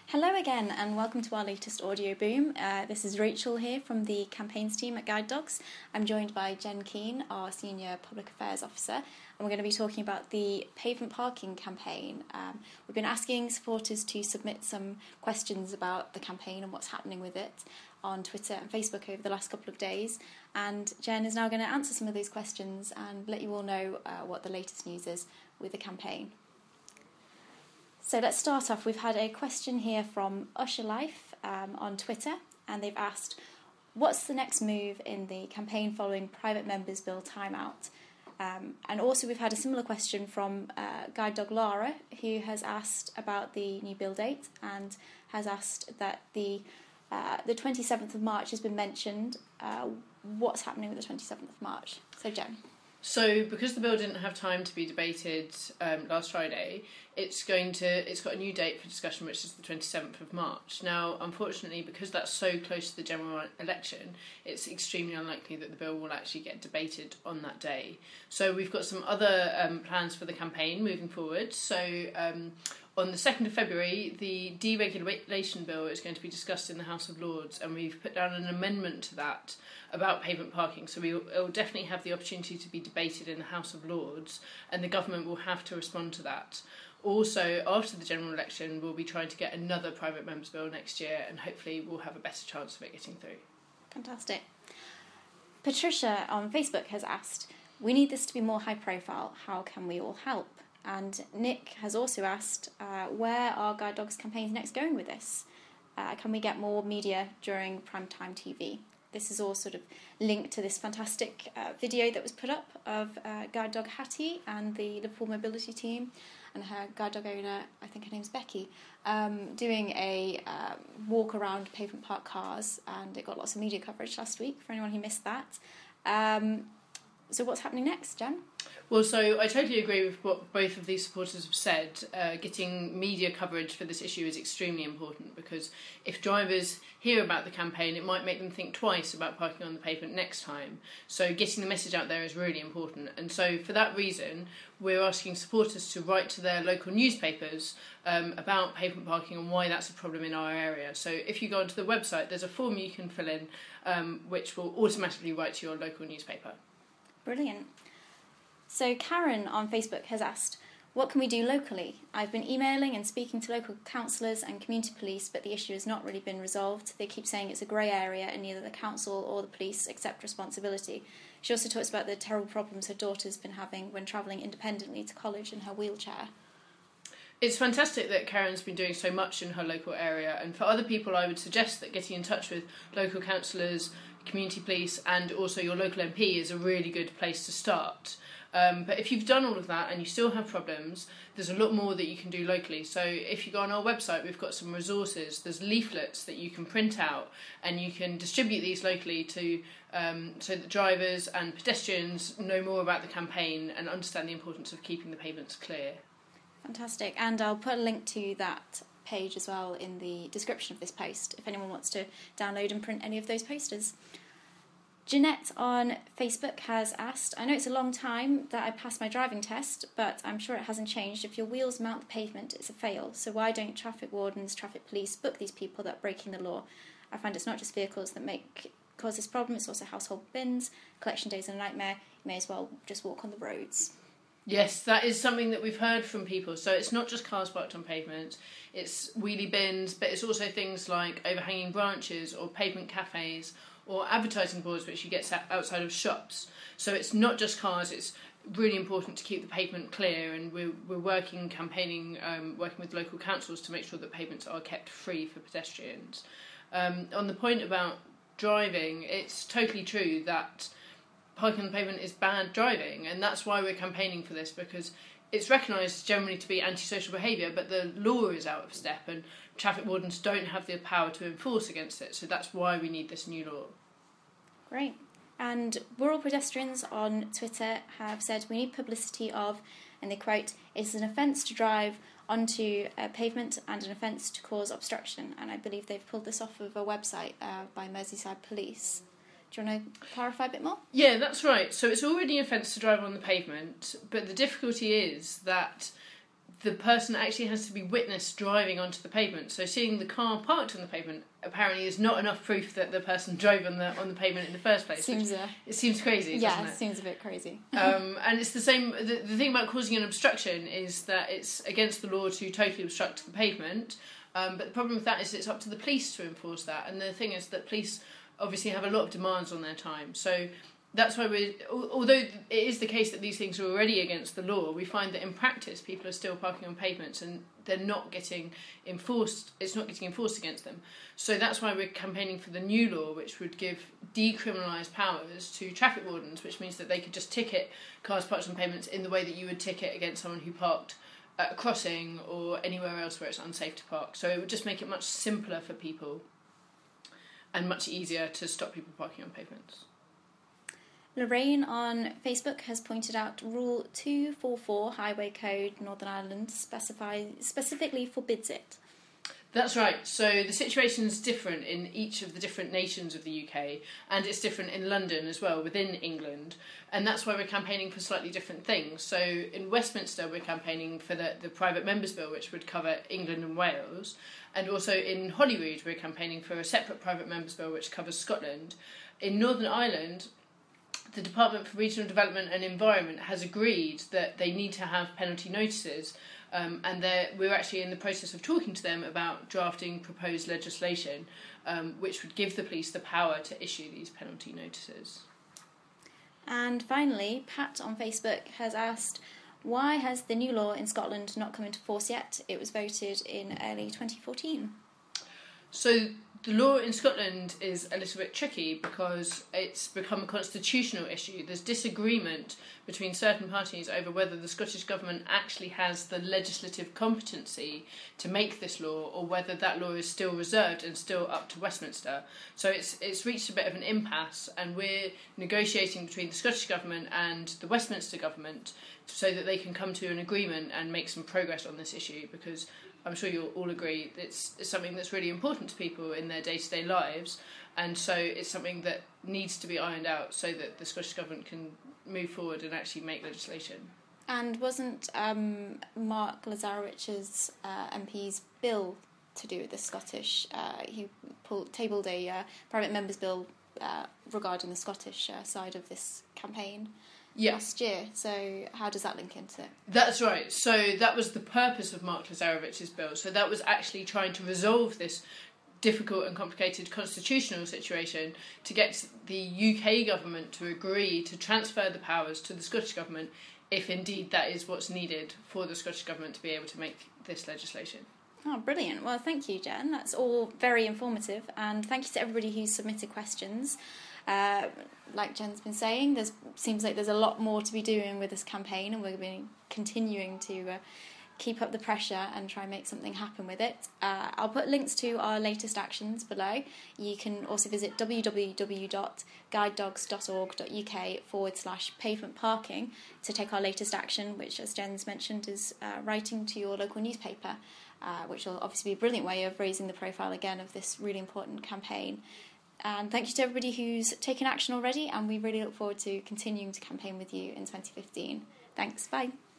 Hello again and welcome to our latest audio boom. This is Rachel here from the campaigns team at Guide Dogs. I'm joined by Jen Keane, our Senior Public Affairs Officer, and we're going to be talking about the pavement parking campaign. We've been asking supporters to submit some questions about the campaign and what's happening with it on Twitter and Facebook over the last couple of days, and Jen is now going to answer some of these questions and let you all know what the latest news is with the campaign. So let's start off. We've had a question here from Usher Life on Twitter, and they've asked, what's the next move in the campaign following Private Members Bill timeout? And also we've had a similar question from Guide Dog Lara, who has asked about the new bill date and has asked that the 27th of March has been mentioned. What's happening with the 27th of March? So Jen. So, because the bill didn't have time to be debated last Friday, it's got a new date for discussion, which is the 27th of March. Now, unfortunately, because that's so close to the general election, it's extremely unlikely that the bill will actually get debated on that day. So, we've got some other plans for the campaign moving forward. So, on the 2nd of February, the deregulation bill is going to be discussed in the House of Lords, and we've put down an amendment to that about pavement parking. So it will definitely have the opportunity to be debated in the House of Lords, and the government will have to respond to that. Also, after the general election, we'll be trying to get another private members bill next year, and hopefully we'll have a better chance of it getting through. Fantastic. Patricia on Facebook has asked, we need this to be more high profile. How can we all help? And Nick has also asked, where are Guide Dogs campaigns next going with this? Can we get more media during primetime TV? This is all sort of linked to this fantastic video that was put up of Guide Dog Hattie and the Liverpool Mobility team and her guide dog owner, I think her name's Becky, doing a walk around pavement park cars, and it got lots of media coverage last week for anyone who missed that. So what's happening next, Jen? Well, so I totally agree with what both of these supporters have said. Getting media coverage for this issue is extremely important, because if drivers hear about the campaign, it might make them think twice about parking on the pavement next time. So getting the message out there is really important. And so for that reason, we're asking supporters to write to their local newspapers about pavement parking and why that's a problem in our area. So if you go onto the website, there's a form you can fill in which will automatically write to your local newspaper. Brilliant. So Karen on Facebook has asked, what can we do locally? I've been emailing and speaking to local councillors and community police, but the issue has not really been resolved. They keep saying it's a grey area and neither the council or the police accept responsibility. She also talks about the terrible problems her daughter's been having when travelling independently to college in her wheelchair. It's fantastic that Karen's been doing so much in her local area, and for other people I would suggest that getting in touch with local councillors, community police and also your local MP is a really good place to start. But if you've done all of that and you still have problems, there's a lot more that you can do locally. So if you go on our website, we've got some resources. There's leaflets that you can print out and you can distribute these locally to so that drivers and pedestrians know more about the campaign and understand the importance of keeping the pavements clear. Fantastic. And I'll put a link to that page as well in the description of this post if anyone wants to download and print any of those posters. Jeanette on Facebook has asked, I know it's a long time that I passed my driving test, but I'm sure it hasn't changed. If your wheels mount the pavement, it's a fail. So why don't traffic wardens, traffic police book these people that are breaking the law? I find it's not just vehicles that cause this problem, it's also household bins. Collection days are a nightmare. You may as well just walk on the roads. Yes, that is something that we've heard from people. So it's not just cars parked on pavements, it's wheelie bins, but it's also things like overhanging branches or pavement cafes or advertising boards which you get sat outside of shops. So it's not just cars, it's really important to keep the pavement clear, and we're campaigning with local councils to make sure that pavements are kept free for pedestrians. On the point about driving, it's totally true that parking on the pavement is bad driving, and that's why we're campaigning for this, because it's recognised generally to be antisocial behaviour, but the law is out of step and traffic wardens don't have the power to enforce against it, so that's why we need this new law. Great. And Rural Pedestrians on Twitter have said we need publicity of, and they quote, it's an offence to drive onto a pavement and an offence to cause obstruction, and I believe they've pulled this off of a website by Merseyside Police. Do you want to clarify a bit more? Yeah, that's right. So it's already an offence to drive on the pavement, but the difficulty is that the person actually has to be witnessed driving onto the pavement. So seeing the car parked on the pavement apparently is not enough proof that the person drove on the pavement in the first place. It seems crazy, doesn't it? Yeah, it seems a bit crazy. And it's the same. The thing about causing an obstruction is that it's against the law to totally obstruct the pavement. But the problem with that is it's up to the police to enforce that. And the thing is that police obviously have a lot of demands on their time. So that's why although it is the case that these things are already against the law, we find that in practice people are still parking on pavements and they're not getting enforced. It's not getting enforced against them. So that's why we're campaigning for the new law, which would give decriminalised powers to traffic wardens, which means that they could just ticket cars parked on pavements in the way that you would ticket against someone who parked at a crossing or anywhere else where it's unsafe to park. So it would just make it much simpler for people and much easier to stop people parking on pavements. Lorraine on Facebook has pointed out Rule 244 Highway Code Northern Ireland specifically forbids it. That's right. So the situation is different in each of the different nations of the UK, and it's different in London as well, within England. And that's why we're campaigning for slightly different things. So in Westminster, we're campaigning for the Private Members Bill, which would cover England and Wales. And also in Holyrood, we're campaigning for a separate Private Members Bill, which covers Scotland. In Northern Ireland, the Department for Regional Development and Environment has agreed that they need to have penalty notices, and we're actually in the process of talking to them about drafting proposed legislation which would give the police the power to issue these penalty notices. And finally, Pat on Facebook has asked, why has the new law in Scotland not come into force yet? It was voted in early 2014. So the law in Scotland is a little bit tricky because it's become a constitutional issue. There's disagreement between certain parties over whether the Scottish Government actually has the legislative competency to make this law or whether that law is still reserved and still up to Westminster. So it's reached a bit of an impasse, and we're negotiating between the Scottish Government and the Westminster Government so that they can come to an agreement and make some progress on this issue, because I'm sure you'll all agree it's something that's really important to people in their day-to-day lives, and so it's something that needs to be ironed out so that the Scottish Government can move forward and actually make legislation. And wasn't Mark Lazarevich's MP's bill to do with the Scottish? He tabled a private members bill regarding the Scottish side of this campaign. Yeah. Last year, so how does that link into it? That's right. So that was the purpose of Mark Lazarevich's bill. So that was actually trying to resolve this difficult and complicated constitutional situation to get the UK government to agree to transfer the powers to the Scottish Government, if indeed that is what's needed for the Scottish Government to be able to make this legislation. Oh, brilliant. Well, thank you, Jen. That's all very informative, and thank you to everybody who submitted questions. Like Jen's been saying, seems like there's a lot more to be doing with this campaign, and we're going to be continuing to keep up the pressure and try and make something happen with it. I'll put links to our latest actions below. You can also visit www.guidedogs.org.uk/pavement parking to take our latest action, which, as Jen's mentioned, is writing to your local newspaper, which will obviously be a brilliant way of raising the profile again of this really important campaign. And thank you to everybody who's taken action already, and we really look forward to continuing to campaign with you in 2015. Thanks, bye.